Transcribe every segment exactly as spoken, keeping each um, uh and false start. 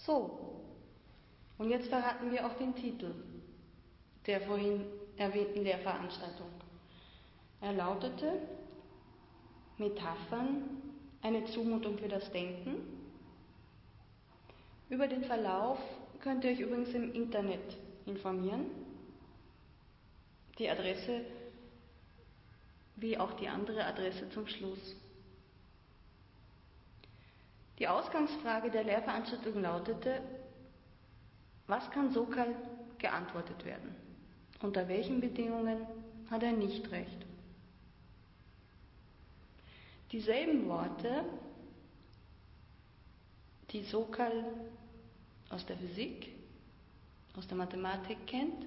So, und jetzt verraten wir auch den Titel der vorhin erwähnten Lehrveranstaltung. Er lautete Metaphern, eine Zumutung für das Denken. Über den Verlauf könnt ihr euch übrigens im Internet informieren. Die Adresse wie auch die andere Adresse zum Schluss. Die Ausgangsfrage der Lehrveranstaltung lautete, was kann Sokal geantwortet werden? Unter welchen Bedingungen hat er nicht recht? Dieselben Worte, die Sokal aus der Physik, aus der Mathematik kennt,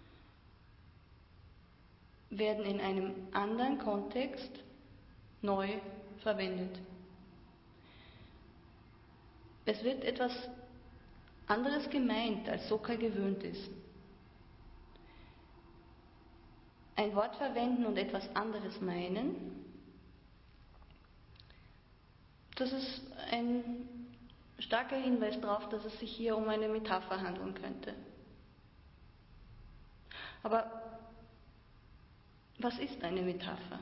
werden in einem anderen Kontext neu verwendet. Es wird etwas anderes gemeint, als Sokal gewöhnt ist. Ein Wort verwenden und etwas anderes meinen, das ist ein starker Hinweis darauf, dass es sich hier um eine Metapher handeln könnte. Aber was ist eine Metapher?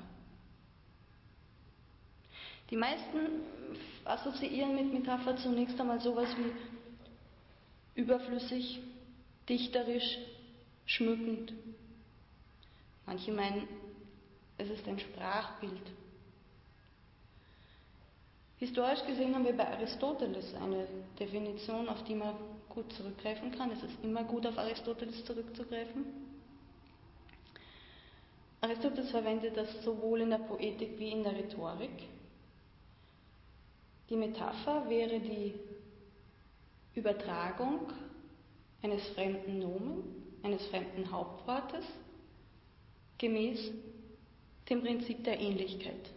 Die meisten assoziieren mit Metapher zunächst einmal sowas wie überflüssig, dichterisch, schmückend. Manche meinen, es ist ein Sprachbild. Historisch gesehen haben wir bei Aristoteles eine Definition, auf die man gut zurückgreifen kann. Es ist immer gut, auf Aristoteles zurückzugreifen. Aristoteles verwendet das sowohl in der Poetik wie in der Rhetorik. Die Metapher wäre die Übertragung eines fremden Nomen, eines fremden Hauptwortes, gemäß dem Prinzip der Ähnlichkeit.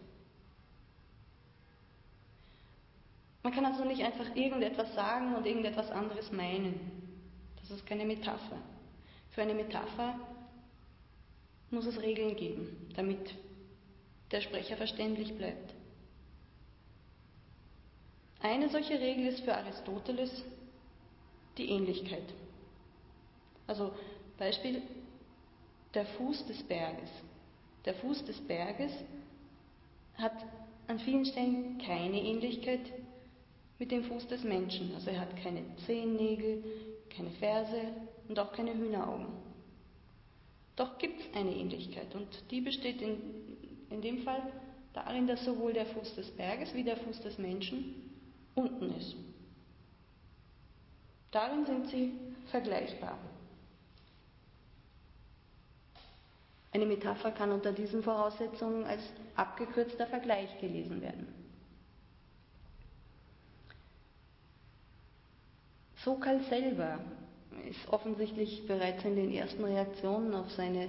Man kann also nicht einfach irgendetwas sagen und irgendetwas anderes meinen. Das ist keine Metapher. Für eine Metapher muss es Regeln geben, damit der Sprecher verständlich bleibt. Eine solche Regel ist für Aristoteles die Ähnlichkeit. Also Beispiel, der Fuß des Berges. Der Fuß des Berges hat an vielen Stellen keine Ähnlichkeit mit dem Fuß des Menschen. Also er hat keine Zehennägel, keine Ferse und auch keine Hühneraugen. Doch gibt es eine Ähnlichkeit und die besteht in, in dem Fall darin, dass sowohl der Fuß des Berges wie der Fuß des Menschen unten ist. Darin sind sie vergleichbar. Eine Metapher kann unter diesen Voraussetzungen als abgekürzter Vergleich gelesen werden. Sokal selber ist offensichtlich bereits in den ersten Reaktionen auf seine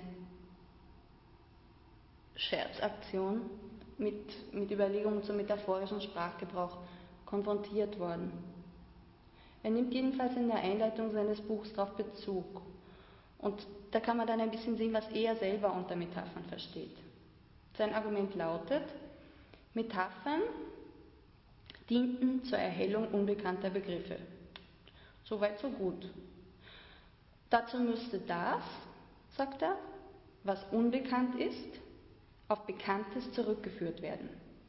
Scherzaktion mit, mit Überlegungen zum metaphorischen Sprachgebrauch konfrontiert worden. Er nimmt jedenfalls in der Einleitung seines Buchs darauf Bezug. Und da kann man dann ein bisschen sehen, was er selber unter Metaphern versteht. Sein Argument lautet, Metaphern dienten zur Erhellung unbekannter Begriffe. Soweit, so gut. Dazu müsste das, sagt er, was unbekannt ist, auf Bekanntes zurückgeführt werden.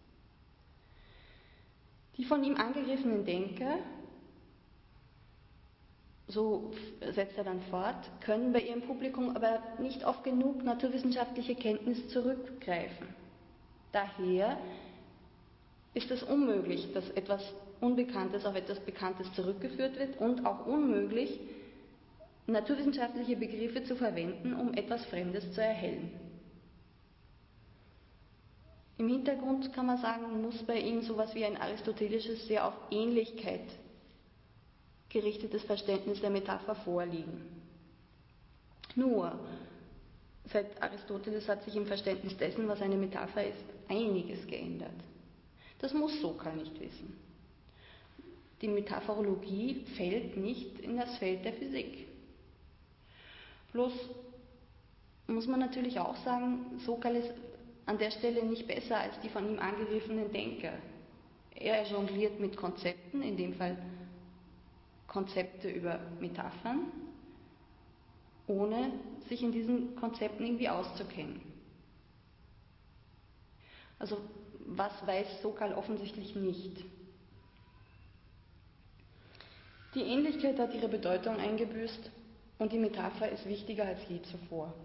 Die von ihm angegriffenen Denker, so setzt er dann fort, können bei ihrem Publikum aber nicht auf genug naturwissenschaftliche Kenntnis zurückgreifen. Daher ist es unmöglich, dass etwas Unbekanntes auf etwas Bekanntes zurückgeführt wird und auch unmöglich, naturwissenschaftliche Begriffe zu verwenden, um etwas Fremdes zu erhellen. Im Hintergrund kann man sagen, muss bei ihm sowas wie ein aristotelisches, sehr auf Ähnlichkeit gerichtetes Verständnis der Metapher vorliegen. Nur, seit Aristoteles hat sich im Verständnis dessen, was eine Metapher ist, einiges geändert. Das muss Sokal nicht wissen. Die Metaphorologie fällt nicht in das Feld der Physik. Bloß muss man natürlich auch sagen, Sokal ist an der Stelle nicht besser als die von ihm angegriffenen Denker. Er jongliert mit Konzepten, in dem Fall Konzepte über Metaphern, ohne sich in diesen Konzepten irgendwie auszukennen. Also was weiß Sokal offensichtlich nicht? Die Ähnlichkeit hat ihre Bedeutung eingebüßt und die Metapher ist wichtiger als je zuvor.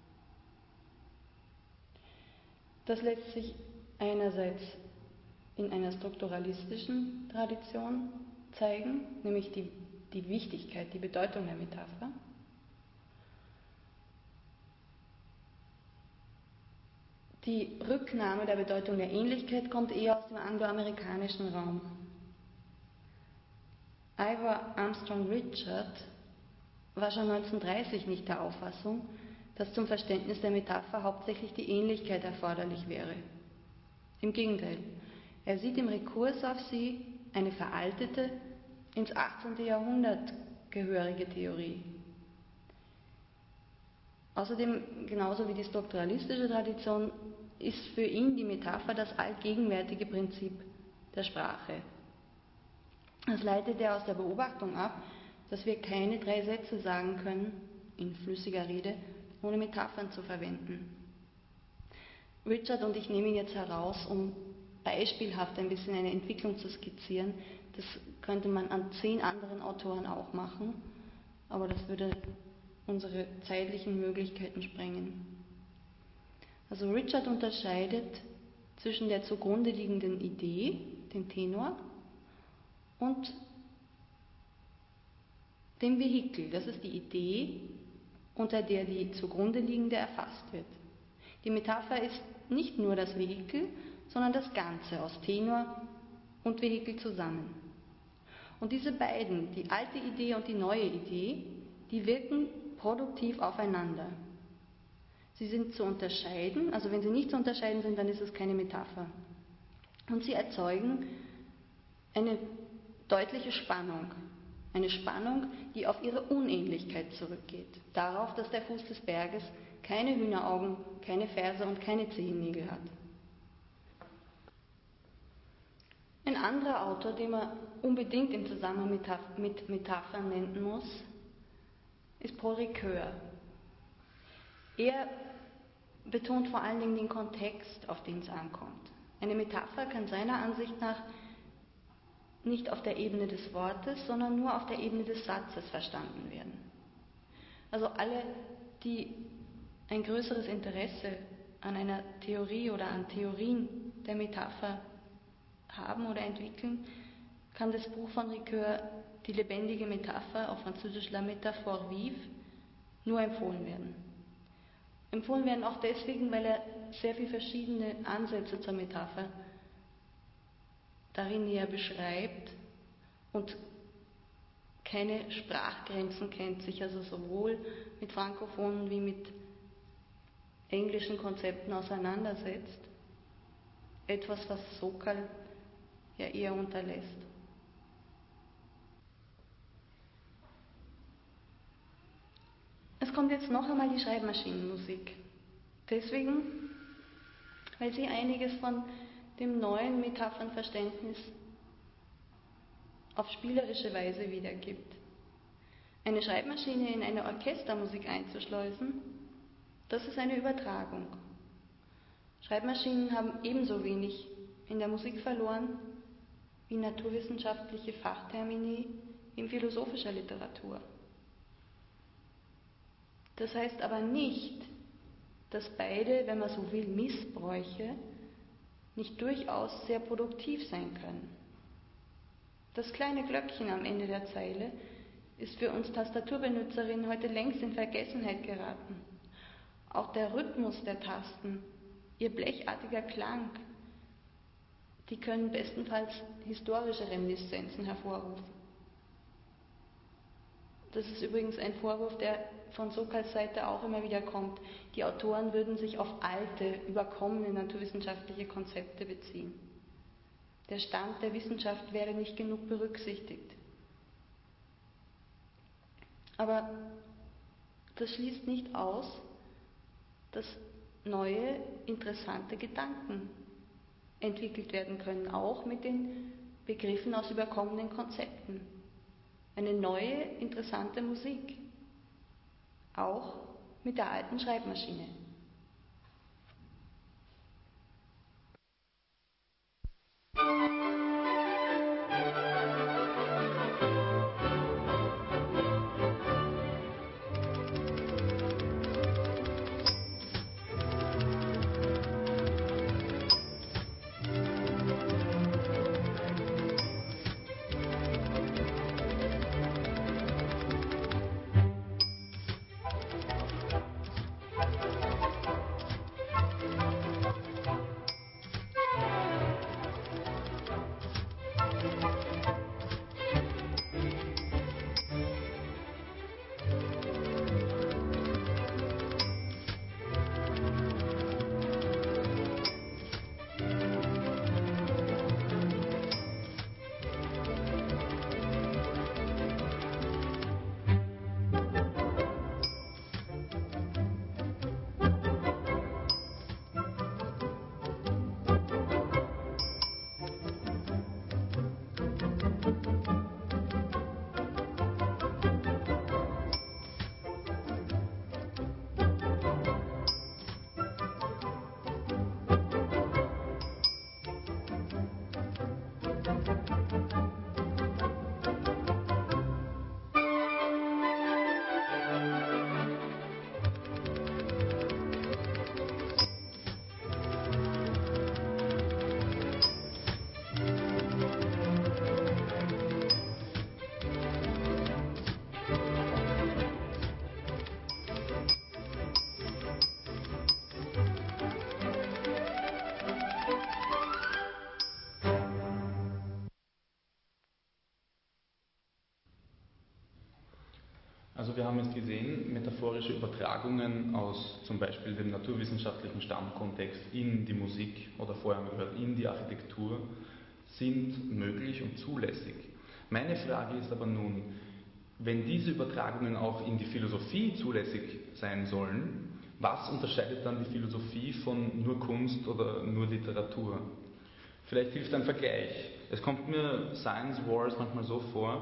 Das lässt sich einerseits in einer strukturalistischen Tradition zeigen, nämlich die, die Wichtigkeit, die Bedeutung der Metapher. Die Rücknahme der Bedeutung der Ähnlichkeit kommt eher aus dem angloamerikanischen Raum. Ivor Armstrong Richard war schon neunzehnhundertdreißig nicht der Auffassung, dass zum Verständnis der Metapher hauptsächlich die Ähnlichkeit erforderlich wäre. Im Gegenteil, er sieht im Rekurs auf sie eine veraltete, ins achtzehnten Jahrhundert gehörige Theorie. Außerdem, genauso wie die strukturalistische Tradition, ist für ihn die Metapher das allgegenwärtige Prinzip der Sprache. Das leitet er aus der Beobachtung ab, dass wir keine drei Sätze sagen können, in flüssiger Rede, ohne Metaphern zu verwenden. Richard und ich nehmen ihn jetzt heraus, um beispielhaft ein bisschen eine Entwicklung zu skizzieren. Das könnte man an zehn anderen Autoren auch machen, aber das würde unsere zeitlichen Möglichkeiten sprengen. Also Richard unterscheidet zwischen der zugrunde liegenden Idee, dem Tenor, und dem Vehikel, das ist die Idee, unter der die zugrunde liegende erfasst wird. Die Metapher ist nicht nur das Vehikel, sondern das Ganze aus Tenor und Vehikel zusammen. Und diese beiden, die alte Idee und die neue Idee, die wirken produktiv aufeinander. Sie sind zu unterscheiden, also wenn sie nicht zu unterscheiden sind, dann ist es keine Metapher. Und sie erzeugen eine deutliche Spannung. Eine Spannung, die auf ihre Unähnlichkeit zurückgeht. Darauf, dass der Fuß des Berges keine Hühneraugen, keine Ferse und keine Zehennägel hat. Ein anderer Autor, den man unbedingt im Zusammenhang mit Metaphern nennen muss, ist Paul Ricoeur. Er betont vor allen Dingen den Kontext, auf den es ankommt. Eine Metapher kann seiner Ansicht nach nicht auf der Ebene des Wortes, sondern nur auf der Ebene des Satzes verstanden werden. Also alle, die ein größeres Interesse an einer Theorie oder an Theorien der Metapher haben oder entwickeln, kann das Buch von Ricoeur, Die lebendige Metapher, auf Französisch La Métaphore vive, nur empfohlen werden. Empfohlen werden auch deswegen, weil er sehr viele verschiedene Ansätze zur Metapher darin näher beschreibt und keine Sprachgrenzen kennt, sich also sowohl mit frankophonen wie mit englischen Konzepten auseinandersetzt. Etwas, was Sokal ja eher unterlässt. Es kommt jetzt noch einmal die Schreibmaschinenmusik. Deswegen, weil sie einiges von dem neuen Metaphernverständnis auf spielerische Weise wiedergibt. Eine Schreibmaschine in eine Orchestermusik einzuschleusen, das ist eine Übertragung. Schreibmaschinen haben ebenso wenig in der Musik verloren wie naturwissenschaftliche Fachtermini in philosophischer Literatur. Das heißt aber nicht, dass beide, wenn man so will, Missbräuche nicht durchaus sehr produktiv sein können. Das kleine Glöckchen am Ende der Zeile ist für uns Tastaturbenutzerinnen heute längst in Vergessenheit geraten. Auch der Rhythmus der Tasten, ihr blechartiger Klang, die können bestenfalls historische Reminiszenzen hervorrufen. Das ist übrigens ein Vorwurf, der von Sokals Seite auch immer wieder kommt. Die Autoren würden sich auf alte, überkommene naturwissenschaftliche Konzepte beziehen. Der Stand der Wissenschaft wäre nicht genug berücksichtigt. Aber das schließt nicht aus, dass neue, interessante Gedanken entwickelt werden können, auch mit den Begriffen aus überkommenen Konzepten. eine neue, interessante Musik, auch mit der alten Schreibmaschine. Also wir haben jetzt gesehen, metaphorische Übertragungen aus zum Beispiel dem naturwissenschaftlichen Stammkontext in die Musik oder vorher haben wir gehört, in die Architektur sind möglich und zulässig. Meine Frage ist aber nun, wenn diese Übertragungen auch in die Philosophie zulässig sein sollen, was unterscheidet dann die Philosophie von nur Kunst oder nur Literatur? Vielleicht hilft ein Vergleich. Es kommt mir Science Wars manchmal so vor,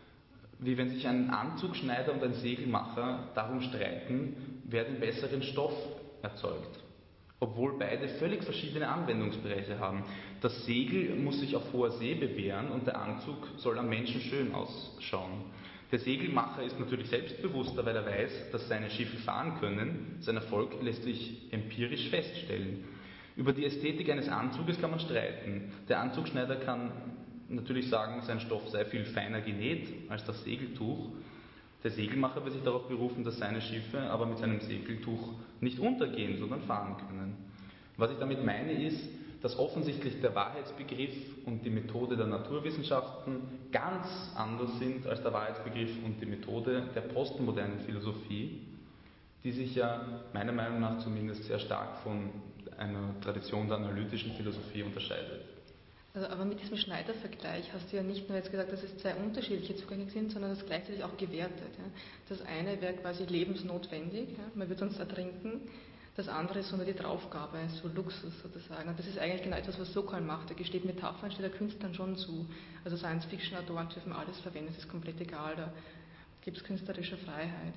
wie wenn sich ein Anzugschneider und ein Segelmacher darum streiten, wer den besseren Stoff erzeugt. Obwohl beide völlig verschiedene Anwendungsbereiche haben. Das Segel muss sich auf hoher See bewähren und der Anzug soll am Menschen schön ausschauen. Der Segelmacher ist natürlich selbstbewusster, weil er weiß, dass seine Schiffe fahren können. Sein Erfolg lässt sich empirisch feststellen. Über die Ästhetik eines Anzuges kann man streiten. Der Anzugschneider kann natürlich sagen, sein Stoff sei viel feiner genäht als das Segeltuch. Der Segelmacher wird sich darauf berufen, dass seine Schiffe aber mit seinem Segeltuch nicht untergehen, sondern fahren können. Was ich damit meine ist, dass offensichtlich der Wahrheitsbegriff und die Methode der Naturwissenschaften ganz anders sind als der Wahrheitsbegriff und die Methode der postmodernen Philosophie, die sich ja meiner Meinung nach zumindest sehr stark von einer Tradition der analytischen Philosophie unterscheidet. Also, aber mit diesem Schneider-Vergleich hast du ja nicht nur jetzt gesagt, dass es zwei unterschiedliche Zugänge sind, sondern das gleichzeitig auch gewertet. Ja. Das eine wäre quasi lebensnotwendig, ja, man wird sonst ertrinken. Das andere ist so nur die Draufgabe, so Luxus sozusagen. Und das ist eigentlich genau etwas, was Sokal macht. Er gesteht Metaphern, steht der Künstlern schon zu. Also Science-Fiction-Autoren dürfen alles verwenden, es ist komplett egal, da gibt es künstlerische Freiheit.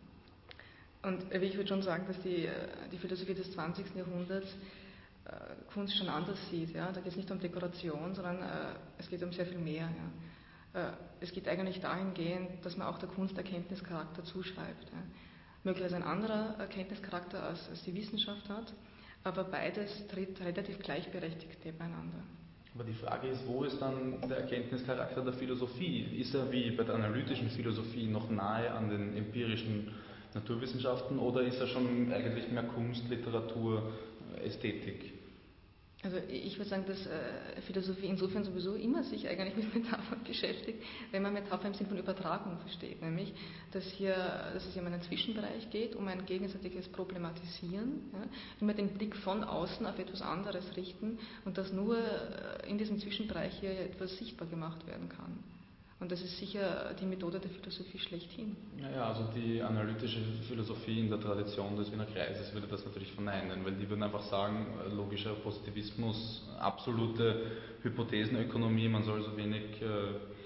Ja. Und ich würde schon sagen, dass die, die Philosophie des zwanzigsten Jahrhunderts Kunst schon anders sieht. Ja. Da geht es nicht um Dekoration, sondern äh, es geht um sehr viel mehr. Ja. Äh, es geht eigentlich dahingehend, dass man auch der Kunst Erkenntnischarakter zuschreibt. Ja. Möglicherweise ein anderer Erkenntnischarakter als, als die Wissenschaft hat, aber beides tritt relativ gleichberechtigt nebeneinander. Aber die Frage ist, wo ist dann der Erkenntnischarakter der Philosophie? Ist er wie bei der analytischen Philosophie noch nahe an den empirischen Naturwissenschaften oder ist er schon eigentlich mehr Kunst, Literatur, Ästhetik? Also ich würde sagen, dass äh, Philosophie insofern sowieso immer sich eigentlich mit Metaphern beschäftigt, wenn man Metapher im Sinne von Übertragung versteht, nämlich dass, hier, dass es hier um einen Zwischenbereich geht, um ein gegenseitiges Problematisieren, ja, immer den Blick von außen auf etwas anderes richten und dass nur in diesem Zwischenbereich hier etwas sichtbar gemacht werden kann. Und das ist sicher die Methode der Philosophie schlechthin. Naja, also die analytische Philosophie in der Tradition des Wiener Kreises würde das natürlich verneinen, weil die würden einfach sagen, logischer Positivismus, absolute Hypothesenökonomie, man soll so wenig äh,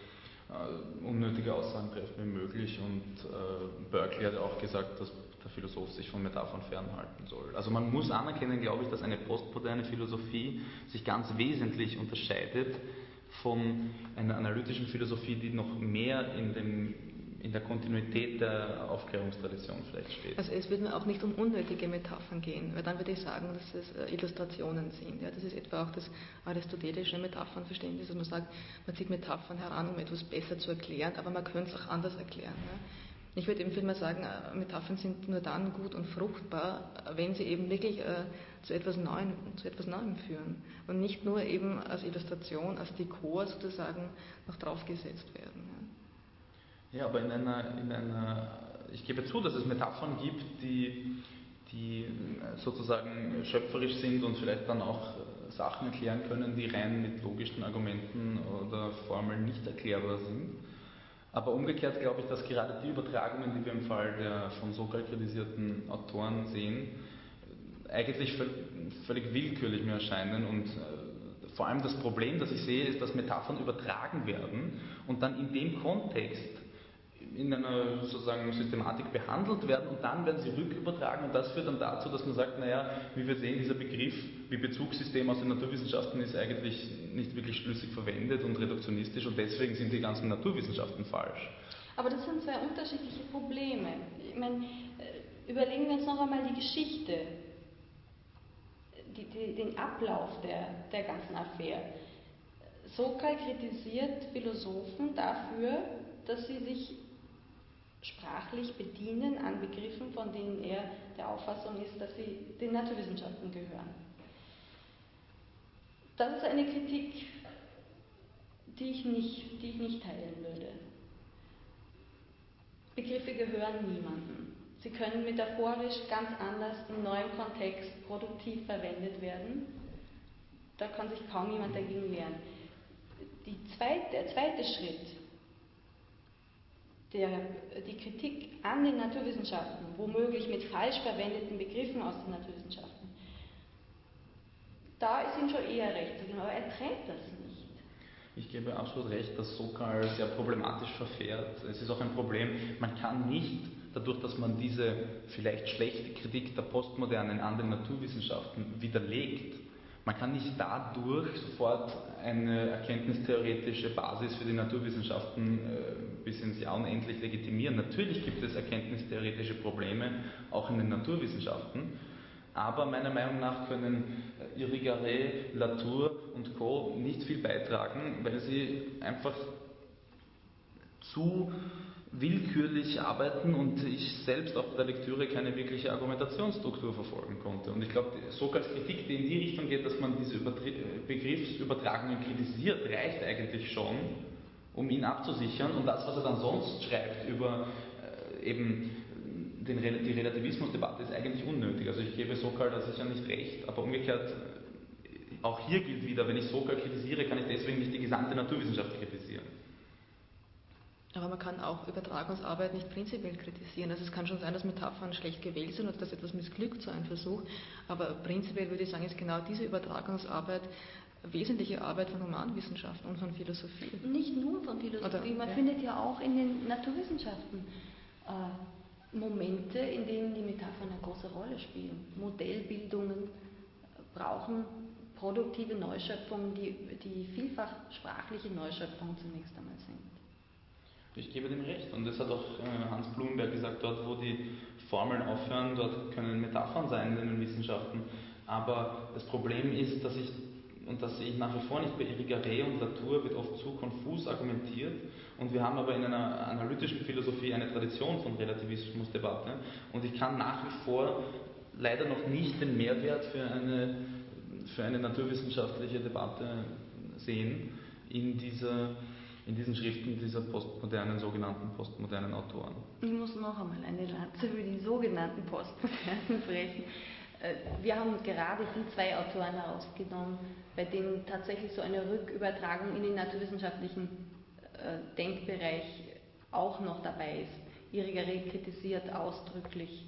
äh, unnötige Aussagen treffen wie möglich und äh, Berkeley hat auch gesagt, dass der Philosoph sich von Metaphern fernhalten soll. Also man muss anerkennen, glaube ich, dass eine postmoderne Philosophie sich ganz wesentlich unterscheidet von einer analytischen Philosophie, die noch mehr in, dem, in der Kontinuität der Aufklärungstradition vielleicht steht. Also es würde mir auch nicht um unnötige Metaphern gehen, weil dann würde ich sagen, dass es äh, Illustrationen sind. Ja, das ist etwa auch das aristotelische Metaphernverständnis, dass man sagt, man zieht Metaphern heran, um etwas besser zu erklären, aber man könnte es auch anders erklären. Ja. Ich würde eben vielmehr sagen, Metaphern sind nur dann gut und fruchtbar, wenn sie eben wirklich äh, zu etwas Neuem, zu etwas Neuem führen und nicht nur eben als Illustration, als Dekor sozusagen noch draufgesetzt werden. Ja, ja aber in einer, in einer, ich gebe zu, dass es Metaphern gibt, die, die sozusagen schöpferisch sind und vielleicht dann auch Sachen erklären können, die rein mit logischen Argumenten oder Formeln nicht erklärbar sind. Aber umgekehrt glaube ich, dass gerade die Übertragungen, die wir im Fall der von Sokal kritisierten Autoren sehen, eigentlich völlig willkürlich mir erscheinen und vor allem das Problem, das ich sehe, ist, dass Metaphern übertragen werden und dann in dem Kontext in einer sozusagen Systematik behandelt werden und dann werden sie rückübertragen und das führt dann dazu, dass man sagt, naja, wie wir sehen, dieser Begriff wie Bezugssystem aus den Naturwissenschaften ist eigentlich nicht wirklich schlüssig verwendet und reduktionistisch und deswegen sind die ganzen Naturwissenschaften falsch. Aber das sind zwei unterschiedliche Probleme. Ich meine, überlegen wir uns noch einmal die Geschichte, die, die, den Ablauf der, der ganzen Affäre. Sokal kritisiert Philosophen dafür, dass sie sich sprachlich bedienen an Begriffen, von denen er der Auffassung ist, dass sie den Naturwissenschaften gehören. Das ist eine Kritik, die ich nicht, die ich nicht teilen würde. Begriffe gehören niemandem. Sie können metaphorisch ganz anders in neuem Kontext produktiv verwendet werden. Da kann sich kaum jemand dagegen wehren. Die zweite, der zweite Schritt, Der, die Kritik an den Naturwissenschaften, womöglich mit falsch verwendeten Begriffen aus den Naturwissenschaften, da ist ihm schon eher recht zu geben, aber er trennt das nicht. Ich gebe absolut recht, dass Sokal sehr problematisch verfährt. Es ist auch ein Problem, man kann nicht, dadurch, dass man diese vielleicht schlechte Kritik der Postmodernen an den Naturwissenschaften widerlegt, man kann nicht dadurch sofort eine erkenntnistheoretische Basis für die Naturwissenschaften äh, bis ins Jahr unendlich legitimieren. Natürlich gibt es erkenntnistheoretische Probleme auch in den Naturwissenschaften, aber meiner Meinung nach können Irigaray, Latour und Co. nicht viel beitragen, weil sie einfach zu willkürlich arbeiten und ich selbst auch bei der Lektüre keine wirkliche Argumentationsstruktur verfolgen konnte. Und ich glaube, Sokals Kritik, die in die Richtung geht, dass man diese Begriffsübertragungen kritisiert, reicht eigentlich schon, um ihn abzusichern. Und das, was er dann sonst schreibt über äh, eben den, die Relativismusdebatte, ist eigentlich unnötig. Also ich gebe Sokal da sicher nicht recht, aber umgekehrt, auch hier gilt wieder, wenn ich Sokal kritisiere, kann ich deswegen nicht die gesamte Naturwissenschaft kritisieren. Aber man kann auch Übertragungsarbeit nicht prinzipiell kritisieren. Also es kann schon sein, dass Metaphern schlecht gewählt sind oder dass etwas missglückt, so ein Versuch. Aber prinzipiell würde ich sagen, ist genau diese Übertragungsarbeit wesentliche Arbeit von Humanwissenschaften und von Philosophie. Nicht nur von Philosophie, oder, man ja. findet ja auch in den Naturwissenschaften äh, Momente, in denen die Metaphern eine große Rolle spielen. Modellbildungen brauchen produktive Neuschöpfungen, die, die vielfach sprachliche Neuschöpfungen zunächst einmal sind. Ich gebe dem recht. Und das hat auch Hans Blumenberg gesagt, dort wo die Formeln aufhören, dort können Metaphern sein in den Wissenschaften. Aber das Problem ist, dass ich, und das sehe ich nach wie vor nicht bei Irigaray und Latour, wird oft zu konfus argumentiert. Und wir haben aber in einer analytischen Philosophie eine Tradition von Relativismusdebatte. Und ich kann nach wie vor leider noch nicht den Mehrwert für eine, für eine naturwissenschaftliche Debatte sehen in dieser in diesen Schriften dieser postmodernen, sogenannten postmodernen Autoren. Ich muss noch einmal eine Lanze für die sogenannten Postmodernen brechen. Wir haben gerade die zwei Autoren herausgenommen, bei denen tatsächlich so eine Rückübertragung in den naturwissenschaftlichen Denkbereich auch noch dabei ist. Irigaray kritisiert ausdrücklich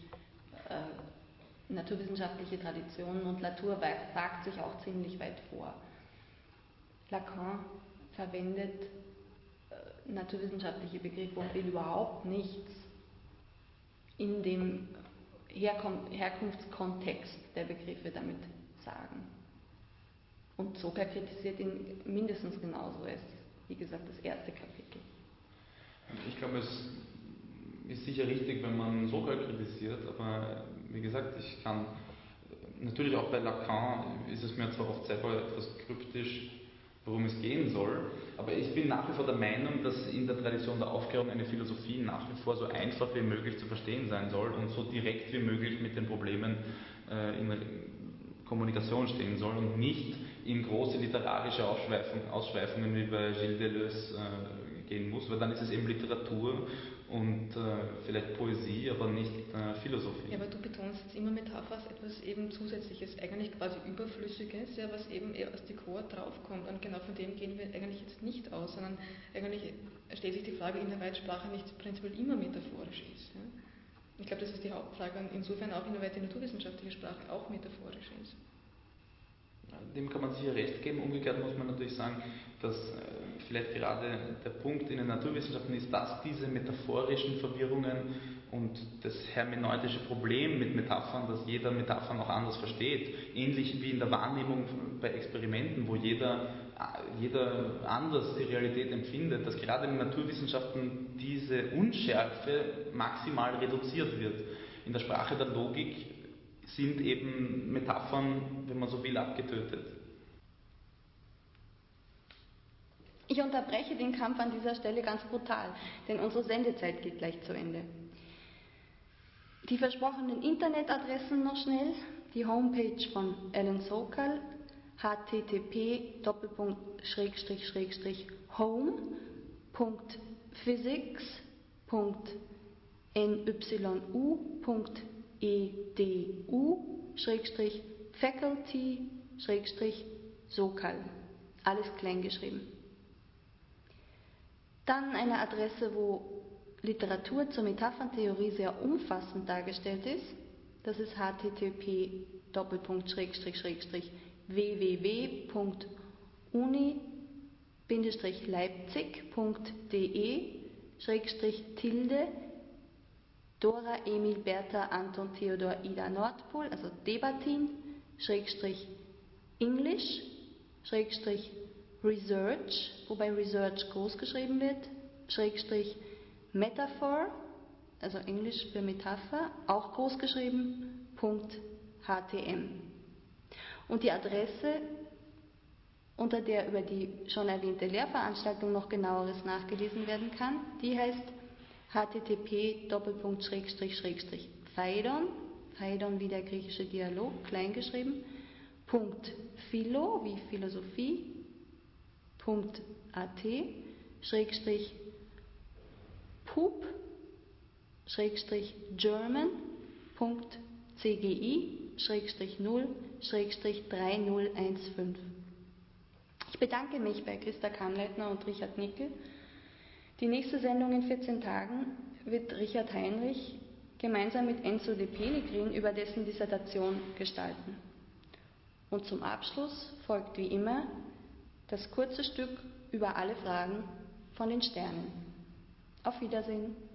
äh, naturwissenschaftliche Traditionen und Latour wagt sich auch ziemlich weit vor. Lacan verwendet naturwissenschaftliche Begriff und will überhaupt nichts in dem Herkom- Herkunftskontext der Begriffe damit sagen. Und Soka kritisiert ihn mindestens genauso als, wie gesagt, das erste Kapitel. Ich glaube, es ist sicher richtig, wenn man Soka kritisiert, aber wie gesagt, ich kann natürlich auch bei Lacan ist es mir zwar oft selber etwas kryptisch, worum es gehen soll, aber ich bin nach wie vor der Meinung, dass in der Tradition der Aufklärung eine Philosophie nach wie vor so einfach wie möglich zu verstehen sein soll und so direkt wie möglich mit den Problemen äh, in Kommunikation stehen soll und nicht in große literarische Ausschweifung, Ausschweifungen wie bei Gilles Deleuze äh, gehen muss, weil dann ist es eben Literatur und äh, vielleicht Poesie, aber nicht äh, Philosophie. Ja, aber du betonst jetzt immer Metapher als etwas eben Zusätzliches, eigentlich quasi Überflüssiges, ja, was eben eher als Dekor draufkommt. Und genau von dem gehen wir eigentlich jetzt nicht aus, sondern eigentlich stellt sich die Frage, inwieweit Sprache nicht prinzipiell immer metaphorisch ist. Ja. Ich glaube, das ist die Hauptfrage und insofern auch inwieweit die naturwissenschaftliche Sprache auch metaphorisch ist. Dem kann man sicher recht geben. Umgekehrt muss man natürlich sagen, dass äh, vielleicht gerade der Punkt in den Naturwissenschaften ist, dass diese metaphorischen Verwirrungen und das hermeneutische Problem mit Metaphern, dass jeder Metaphern auch anders versteht, ähnlich wie in der Wahrnehmung bei Experimenten, wo jeder, jeder anders die Realität empfindet, dass gerade in den Naturwissenschaften diese Unschärfe maximal reduziert wird. In der Sprache der Logik sind eben Metaphern, wenn man so will, abgetötet. Ich unterbreche den Kampf an dieser Stelle ganz brutal, denn unsere Sendezeit geht gleich zu Ende. Die versprochenen Internetadressen noch schnell. Die Homepage von Alan Sokal, h t t p home punkt physics punkt n y u punkt e d u faculty Sokal. Alles klein geschrieben. Dann eine Adresse, wo Literatur zur Metapherntheorie sehr umfassend dargestellt ist. Das ist h t t p w w w punkt uni leipzig punkt d e tilde Dora Emil Bertha Anton Theodor Ida Nordpol, also Debatin, Schrägstrich English, Schrägstrich Research, wobei Research groß geschrieben wird, Schrägstrich Metaphor, also Englisch für Metapher, auch groß geschrieben, Punkt htm. Und die Adresse, unter der über die schon erwähnte Lehrveranstaltung noch genaueres nachgelesen werden kann, die heißt h t t p phaidon, Phaidon wie der griechische Dialog, kleingeschrieben, Punkt philo wie Philosophie, Punkt at, Schrägstrich pup, Schrägstrich German, Punkt cgi, Schrägstrich null, Schrägstrich drei null eins fünf. Ich bedanke mich bei Christa Kammleitner und Richard Nickel. Die nächste Sendung in vierzehn Tagen wird Richard Heinrich gemeinsam mit Enzo de Pellegrin über dessen Dissertation gestalten. Und zum Abschluss folgt wie immer das kurze Stück über alle Fragen von den Sternen. Auf Wiedersehen.